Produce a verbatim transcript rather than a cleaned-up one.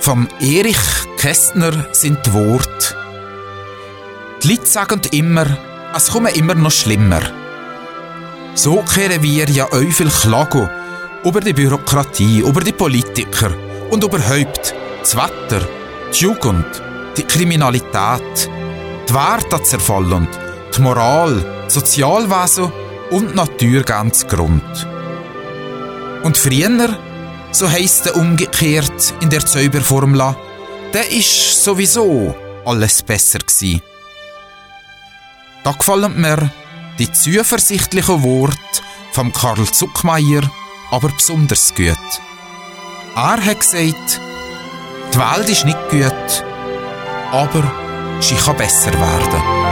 Vom Erich Kästner sind die Worte. Die Leute sagen immer, es komme immer noch schlimmer. So kehren wir ja auch viel Klagen über die Bürokratie, über die Politiker und überhaupt das Wetter, die Jugend, die Kriminalität, die Werte zerfallen, die Moral, das Sozialwesen und die Natur ganz Grund. Und früher, so heisst es umgekehrt in der Zauberformel, da ist sowieso alles besser gsi. Da gefallen mir die zuversichtlichen Worte von Karl Zuckmayer aber besonders gut. Er hat gesagt, die Welt ist nicht gut, aber sie kann besser werden.